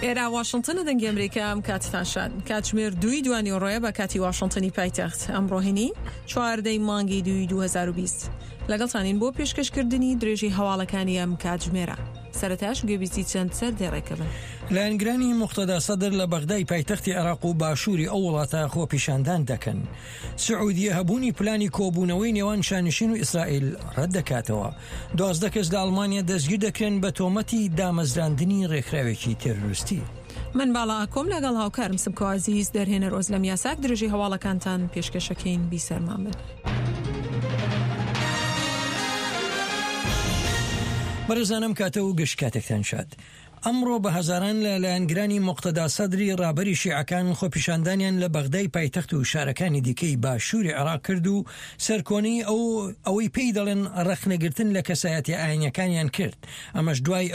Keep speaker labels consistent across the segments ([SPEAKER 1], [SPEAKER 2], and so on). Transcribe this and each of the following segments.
[SPEAKER 1] ئێرا واشنتن دەنگی ئەمریکا کاتتان شاد کاتژمێر 2 دوانیۆڕۆیە بە کاتی واشنتنی پایتەخت ئەمڕۆهینی 4 مانگی 2020 لەگەڵتانین بۆ پێشکەشکردنی درێژی هەواڵەکانی ئەم کاتژمێرە. سەرەتاش گوێبیستی چەند سەر دێڕێکەبن.
[SPEAKER 2] لایەنگرانی مقتەدا سەدر لە بەغدای پایتەختی عێراق و باشووری ئەو وڵاتە خۆپیشاندان دەکەن. سعودیە هەبوونی پلانی کۆبوونەوەی نێوان شانشین و ئیسرائیل ڕەت دەکاتەوە. 12 کەس لە ئەڵمانیا دەستگیر دەکرێن بە تۆمەتی دامەزراندنی ڕێکخراوێکی تێرۆریستی.
[SPEAKER 1] من باڵا ئاکۆم لەگەڵ هاوکارم سبکۆ عەزیز دەرهێنەر ئۆزلەم یاساک درێژی هەواڵەکانتان پێشکەشەکەین بیسەرمان بن.
[SPEAKER 2] بەڕێزانم کاتە و گشت کاتێکتان شاد. ئەمڕۆ بە هەزاران لە لایەنگرانی مقتەدا سەدری ڕابەری شیعەکان خۆپیشاندانیان لە بەغدای پایتەخت و شارەکانی دیکەی باشووری عێراق کرد و سەرکۆنی ئەوەی پێی دەڵێن ڕەخنەگرتن لە کەسایەتی ئاینەکانیان کرد. ئەمەش دوای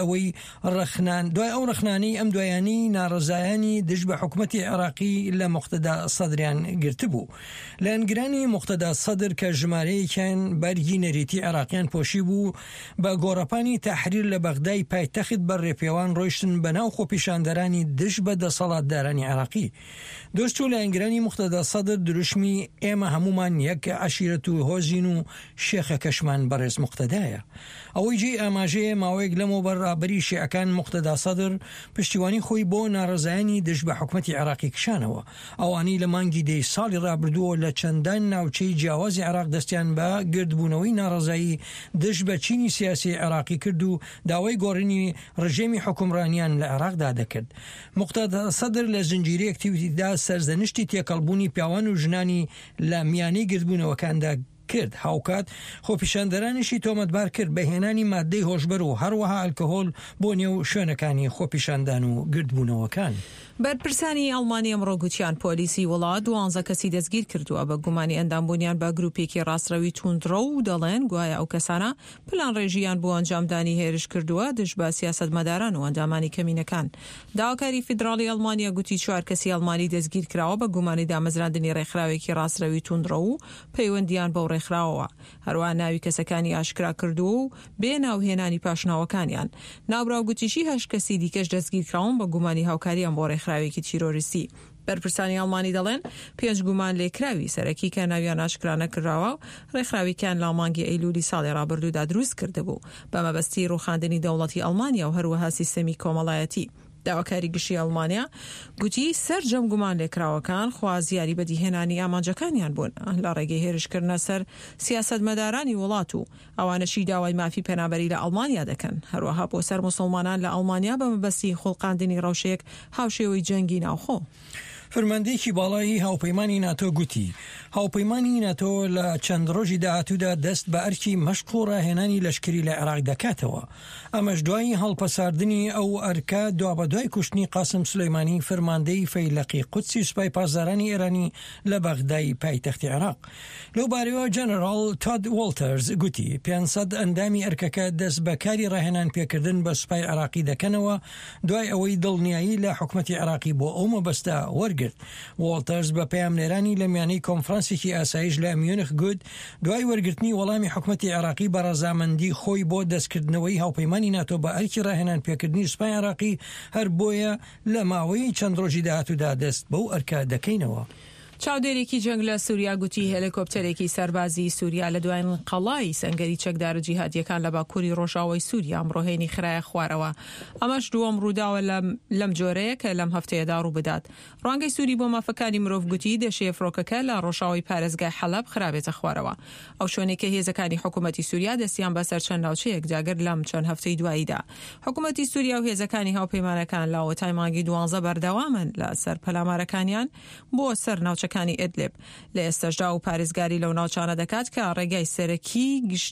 [SPEAKER 2] ئەو ڕەخنانەی ئەم دوایانی ناڕزایانی دژ بە حکومەتی عێراقی لە مقتەدا سەدریان گرتبوو. لایەنگرانی مقتەدا سەدر کە ژمارەیەکیان بەرگی نەریتی عێراقیان پۆشی بوو بە گۆڕەپانی تاحریر لە بەغدای پایتەخت بەڕێپێوان ڕۆیشتن بەناو خۆپیشاندەرانی دژ بە دەسەڵاتدارانی عێراقی. دۆست و لایەنگرانی مقتەدا سەدر دروشمی ئێمە هەمومان یەک عەشیرەت و هۆزین و شێخەکەشمان بەڕێز مقتەدایە. ئەوەی جێ ئاماژەیە ماوەیەک لەمەوە بەڕابەری شیعەکان مقتەدا سەدر پشتیوانی خۆی بۆ ناڕزایانی دژ بە حکومەتی عێراقی کشانەوە. ئەوانی لە مانگی دەی ساڵی ڕابردووە لە چەندان ناوچەی جیاوازی عێراق دەستیان بە گردبوونەوەی ناڕزایی دژ بە چینی سیاسی عێراقی کرد و داوای گۆڕینی ڕژێمی حکومڕانیان لە عێراقدا دەکرد. مقتەدا سەدر لە زنجیرەی ئەکتیڤیتیدا سەرزەنشتی تێکەڵبوونی پیاوان و ژنانی لە میانەی گردبوونەوەکاندا کرد. هاوکات خۆپیشاندەرانیشی تۆمەتبار کرد بە هێنانی مادەی هۆشبەر و هەروەها ئەلکۆهۆل بۆ نێو شوێنەکانی خۆپیشاندان و گردبوونەوەکان.
[SPEAKER 1] بەرپرسانی ئەڵمانی ئەمڕۆ گوتیان پۆلیسی وڵات 12 کەسی دەستگیر کردووە بە گومانی ئەندامبوونیان بە گروپێکی ڕاستڕەوی توندڕە و دەڵێن گوایە ئەو کەسانە پلان ڕێژیان بۆ ئەنجامدانی هێرش کردووە دژ بە سیاسەتمەداران و ئەندامانی کەمینەکان. داواکاری فیدراڵی ئەڵمانیا گوتی 4 کەسی ئەڵمانی دەستگیر کراوە بە گومانی دامەزراندنی ڕێکخراوێکی ڕاستڕەوی توندڕە و پەیوەندیان بەو ڕێکخراوەوە. هەروە ناوی کەسەکانی ئاشکرا کردووە و بێ ناوهێنانی پاشناوەکانیان. ناوبراو گوتیشی 8 کەسی دیکەش دەستگیر کراون بە گومانی هاوکاریان بۆ ڕێکخراوێکی تیرۆریستی. بەرپرسانی ئەڵمانی دەڵێن 5 گومان لێکراوی سەرەکی کە ناویان ئاشکرا نەکراوە و ڕێکخراویکیان لە مانگی ئەیلولی ساڵی ڕابردوودا دروست کردبوو بە مەبەستی ڕوخاندنی دەوڵەتی ئەڵمانیا و هەروەها سیستەمی کۆمەڵایەتی. داواکاری گشتی ئەڵمانیا گوتی سەرجەم گومان لێکراوەکان خوازیاری بەدیهێنانی ئامانجەکانیان بوون لە ڕێگەی هێرشکردنە سەر سیاسەتمەدارانی وڵات و ئەوانەشی داوای مافی پەنابەری لە ئەڵمانیا دەکەن. هەروەها بۆ سەر موسڵمانان لە ئەڵمانیا بە مەبەستی خوڵقاندنی ڕەوشەیەک هاوشێوەی جەنگی ناوخۆ.
[SPEAKER 2] فەرماندەیەکی باڵایی هاوپەیمانی ناتۆ گوتی هاوپەیمانی ناتۆ لە چەند ڕۆژی داهاتوودا دەست بە ئەرکی مەشق و ڕاهێنانی لەشکری لە عێراق دەکاتەوە. ئەمەش دوای هەڵپەساردنی ئەو ئەرکە دوابەدوای کوشتنی قاسم سولەیمانی فەرماندەی فەیلەقی قودسی سوپای پاسدارانی ئێرانی لە بەغدای پایتەختی عێراق. لەو بارەوە جەنەڕاڵ تاد وۆڵتەرز گوتی 500 ئەندامی ئەرکەکە دەست بە کاری ڕاهێنان پێکردن بە سوپای عێراقی دەکەنەوە دوای ئەوەی دڵنیایی لە حکومەتی عێراقی بۆ ئەو مەبەستە وەرگرت. وۆڵتەرز بە پەیامنێرانی لە میانەی کۆنفرانسێکی ئاسایش لە میونخ گوت دوای وەرگرتنی وەڵامی حکومەتی عێراقی بە ڕەزامەندی خۆی بۆ دەستکردنەوەی هاوپەیمانی ناتۆ بە ئەرکی ڕاهێنان پێکردنی سوپای عێراقی هەر بۆیە لە ماوەی چەند ڕۆژی داهاتوودا دەست بەو ئەرکە دەکەینەوە.
[SPEAKER 1] چاودێرێکی جەنگ لە سووریا گوتی هێلیکۆپتەرێکی سەربازی سووریا لە دوای قەڵای سەنگەری چەکدار جیهادیەکان لە باکووری ڕۆژاوای سووریا ئەمڕۆهێنی خرایە خوارەوە. ئەمەش دووەم ڕووداوە لەم جۆرەیە کە لەم هەفتەیەدا ڕوو بدات. ڕوانگەی سووری بۆ مافەکانی مرۆڤ گوتی دەشێ فڕۆکەکە لە ڕۆژاوی پارێزگای حەلەب خرابێتە خوارەوە. ئەو شوێنێکە هێزەکانی حکوومەتی سووریا دەستیان بەسەر چەند ناوچەیەک جاگەر لەم چەند هەفتەی دواییدا. حکوومەتی سووریا و هێزەکانی هاوپەیمانەکان لە ئەوەتای مانگی 12 بەردەوامن لە سەر پەلامارەکانیان بۆ سەر ناوچەکانی ئیدلیب. لە ئێستاشدا و پارێزگاری لەو ناوچانە دەکات کە ڕێگای سەرەکی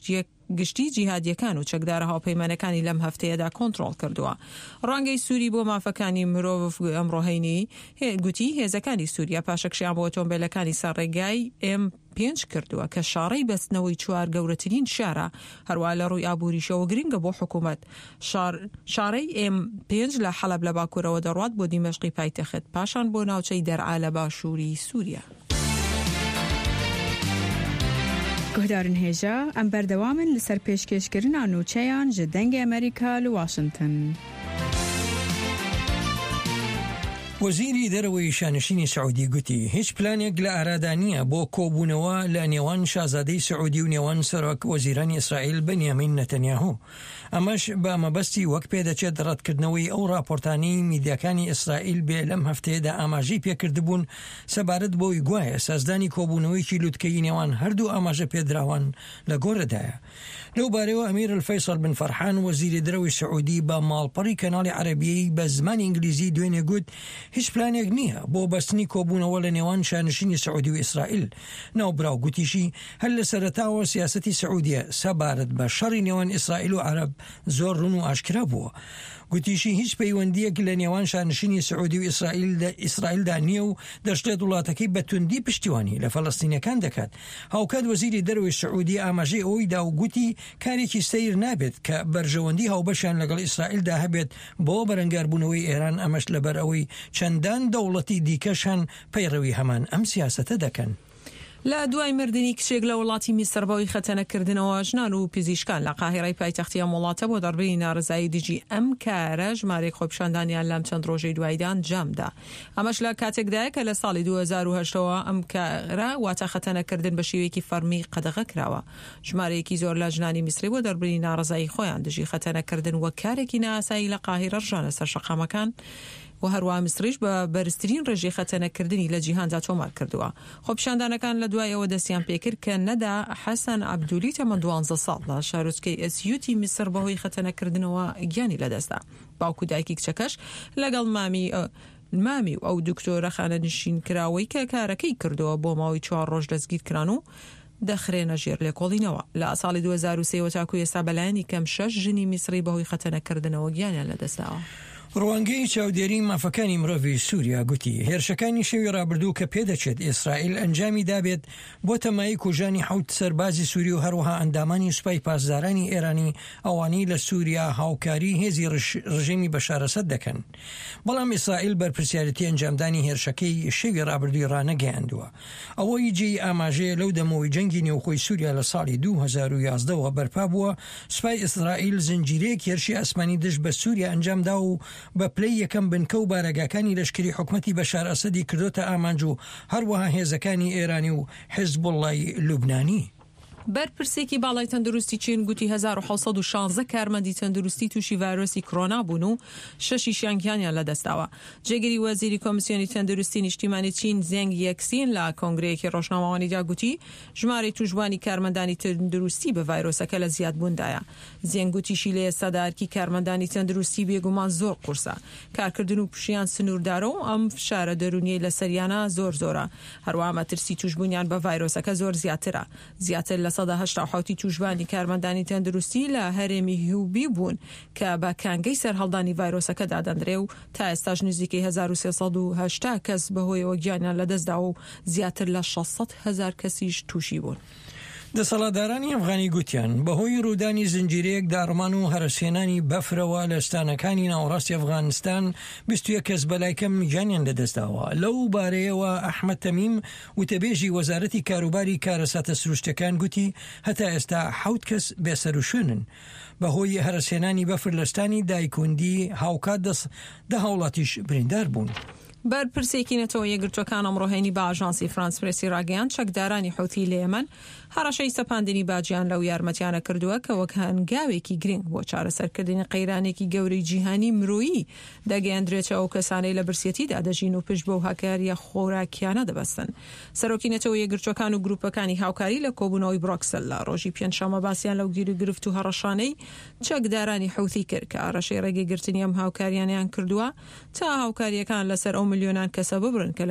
[SPEAKER 1] گشتی جیهادیەکان و چەکدارە هاوپەیمانەکانی لەم هەفتەیەدا کۆنتڕۆڵ کردووە. ڕوانگەی سووری بۆ مافەکانی مرۆڤ ئەمڕۆهێنی گوتی هێزەکانی سووریا پاشەکشیان بۆ ئۆتۆمبیلەکانی سەر ڕێگای M5 کردووە کە شارەی بەستنەوەی 4 گەورەترین شارە هەروە لە ڕووی ئابووریشەوە گرنگە بۆ حکوومەت. شارەی M5 لە حەلەب لە باکوورەوە دەڕوات بۆ دیمەشقی پایتەخت پاشان بۆ ناوچەی دەرعا لە باشووری سووریا.
[SPEAKER 3] گهدارن هێژە ئەم بەردەوامن لەسەر پێشکەشکردنا نووچەیان ji dengê Amerîka li Washington.
[SPEAKER 2] وەزیری دەرەوەی شانشینی سعودی گوتی هیچ پلانێک لە ئارادانیە بۆ کۆبوونەوە لە نێوان شازادەی سعودی و نێوان سەرۆک وەزیرانی ئیسرائیل بەنیامین نەتەنیاهو. ئەمەش بە مەبەستی وەک پێدەچێت ڕەتکردنەوەی ئەو راپۆرتانی میدیاکانی ئیسرائیل بێ لەم هەفتەیەدا ئاماژەی پێکردبوون سەبارەت بۆی گوایە سازدانی کۆبوونەوەیکی لوتکەی نێوان هەردوو ئاماژە پێدراوان لە گۆڕەدایە. لەو بارەوە ئەمیر الفەیسەڵ بن فەرحان وەزیری دەرەوەی سعودی بە ماڵپەڕی کەناڵی عەرەبیی بە زمانی ئینگلیزی دوێنێ گوت هیچ پلانێک نییە بۆ بەستنی کۆبوونەوە لە نێوان شانشینی سعودی و ئیسرائیل. ناوبراو گوتیشی هەر لە سەرەتاوە سیاسەتی سعودیە سەبارەت بە شەڕی نێوان ئیسرائیل و عەرەب زۆر ڕوون و ئاشکرا بووە. گوتیشی هیچ پەیوەندیەک لە نێوان شانشینی سعودی و ئیسرائیلدا نییە و دەشتێت وڵاتەکەی بە توندی پشتیوانی لە فەڵەستینەکان دەکات. هاوکات وەزیری دەرەوەی سعودی ئاماژەی ئەوەی دا و گوتی کارێکی سەیر نابێت کە بەرژەوەندی هاوبەشیان لەگەڵ ئیسرائیلدا هەبێت بۆ بەرەنگاربوونەوەی ئێران، ئەمەش لەبەر ئەوەی چەندان دەوڵەتی دیکەشان پەیڕەوی هەمان ئەم سیاسەتە دەکەن.
[SPEAKER 1] لە دوای مردنی کچێک لە وڵاتی میسر بەوەی خەتەنەکردنەوە ژنان و پزیشکان لە قاهیرەی پایتەختی ئەم وڵاتە بۆ دەربڕینی ناڕزایی دژی ئەم کارە ژمارەی خۆپیشاندانیان لەم چەند ڕۆژەی دوایدا ئەنجامدا. ئەمەش لە کاتێکدایە کە لە ساڵی 2008ەوە ئەم کارە واتە خەتەنەکردن بە شێوەیەکی فەرمی قەدەغە کراوە. ژمارەیەکی زۆر لە ژنانی میسری بۆ دەربڕینی ناڕزایی خۆیان دژی خەتەنەکردن وە کارێکی نائاسایی لە قاهیرە ڕژانە سەر شەقامەکان و هەروە میسریش بە بەرزترین ڕێژەی خەتەنەکردنی لە جیهاندا تۆمار کردووە. خۆپیشاندانەکان لە دوایەوە دەستیان پێکرد کە نەدا حەسەن عەبدولی تەمەن 12 ساڵ لە شارۆچکەی ئەسیوتی میسر بەهۆی خەتەنەکردنەوە گیانی لەدەستا. باوکو دایکی کچەکەش لەگەڵ مامی و ئەو دکتۆرە خانە نشین کراوەی کە کارەکەی کردەوە بۆ ماوەی 4 ڕۆژ دەستگیر کران و دەخرێنە ژێر لێکۆڵینەوە. لە ساڵی 2003 تاکو ئێستا بەلایەنی کەم 6 ژنی میسری بەهۆی خەتەنەکردنەوە گیانیان لەدەستاوە.
[SPEAKER 2] ڕوانگەی چاودێری مافەکانی مرۆڤی سووریا گوتی هێرشەکانی شەوی ڕابردوو کە پێدەچێت ئیسرائیل ئەنجامی دابێت بۆ تەمایی کوژانی 7 سەربازی سووری و هەروەها ئەندامانی سوپای پاسدارانی ئێرانی ئەوانی لە سووریا هاوکاری هێزی ڕژیمی بەشار ئەسەد دەکەن. بەڵام ئیسرائیل بەرپرسیارەتی ئەنجامدانی هێرشەکەی شەوی ڕابردووی ڕانەگەیاندووە. ئەوەی جێی ئاماژەیە لەو دەمەوەی جەنگی نێوخۆی سووریا لە ساڵی 2011ەوە بەرپا بووە سوپای ئیسرائیل زنجیرەیەک هێرشی ئاسمانی دژ بە سووریا ئەنجامدا و بە پلەی یەکەم بنکە و بارەگاکانی لەشکری حکومەتی بەشار ئەسەدی کردوتە ئامانج و هەروەها هێزەکانی ئێرانی و حیزبوڵڵای لوبنانی.
[SPEAKER 1] بەرپرسێکی باڵای تەندروستی چین گوتی 1616 کارمەندی تەندروستی تووشی ڤایرۆسی کۆرۆنا بوون و 6 گیانیان لەدەستاوە. جێگیری وەزیری کۆمیسیۆنی تەندروستی نیشتیمانی چین زێنگ یەکسین لە کۆنگرەیەکی ڕۆژنامەوانیدا گوتی ژمارەی توشبوانی کارمەندانی تەندروستی بە ڤایرۆسەکە لە زیادبووندایە. زێنگ گوتیشی لە ئێستادا ئەرکی کارمەندانی تەندروستی بێگومان زۆر قورسە. کارکردن و پشیان سنووردارە و ئەم فشارە دەرونیەی لە سەریانە زۆرە. هەروەها مەترسی توشبوونیان بە ڤایرۆسەکە زۆر زیاتر لە 1970 توشبانی کارمەندانی تەندروستی لە هەرێمی هیوبی بوون کە بە کانگەی سەرهەڵدانی ڤایرۆسەکە دادەندرێ و تا ئێستاش نزیکەی 1380 کەس بەهۆیەوە گیانیان لەدەستدا و زیاتر لە 600,000 کەسیش تووشی بوون.
[SPEAKER 2] دەسەڵاتدارانی ئەفغانی گوتیان بەهۆی ڕوودانی زنجیرەیەک داڕمان و هەرسێنانی بەفرەوە لە ستانەکانی ناوەڕاستی ئەفغانستان 21 کەس بەلایکەم گیانیان لەدەستداوە. لەو بارەیەوە ئەحمەد تەمیم وتەبێژی وەزارەتی کاروباری کارەساتە سروشتەکان گوتی هەتا ئێستا 7 کەس بێسەروشوێنن بەهۆی هەرسێنانی بەفر لەستانی دایکوندی هاوکات دە هاوڵاتیش بریندار بوون.
[SPEAKER 1] بەرپرسێکی نەتەوە یەکگرتوەکان ئەمڕۆهێنی بە ئاژانسی فرانس پرێسی ڕاگەیاند چەکدارانی حوتی لە یەمەن هەڕەشەی سەپاندنی باجیان لەو یارمەتیانە کردووە کە وەک هەنگاوێکی گرنگ بۆ چارەسەرکردنی قەیرانێکی گەورەی جیهانی مرۆیی دەگەیاندرێتە ئەو کەسانەی لە برسێتیدا دەژین و پشت بەو هاکاریە خۆراکیانە دەبەستن. سەرۆکی نەتەوە یەکگرتوەکان و گروپەکانی هاوکاری لە کۆبوونەوەی بروکسل لە ڕۆژی پێنجشەمە باسییان لەو گیرگرفت و هەڕەشانەی چەکدارانی حوتی کرد کە ئارەشەی ڕێگەگرتنی ئەم هاوکاریانیان کردووە تا هاوکاریەکان لەسەر ئەو ملیۆنان کەسە ببرن کە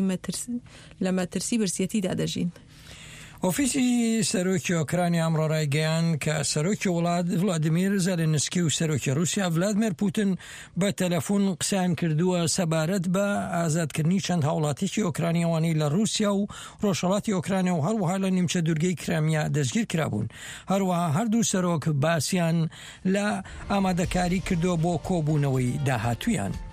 [SPEAKER 1] لە مەترسی برسێتیدا دەژین.
[SPEAKER 2] ئۆفیسی سەرۆکی ئۆکرانی ئەمڕۆ ڕایگەیاند کە سەرۆکی وڵات ڤلادیمیر زەلێنسکی و سەرۆکی رووسیا ڤلادیمیر پوتین بە تەلەفۆن قسەیان کردووە سەبارەت بە ئازادکردنی چەند هاوڵاتیی ئۆکرانیەوانی لە رووسیا و ڕۆژهەڵاتی ئۆکرانیا و هەروەها لە نیمچە دوورگەی کرامیا دەستگیر کرابوون. هەروەها هەردوو سەرۆک باسییان لە ئامادەکاری کردووە بۆ کۆبوونەوەی داهاتوویان.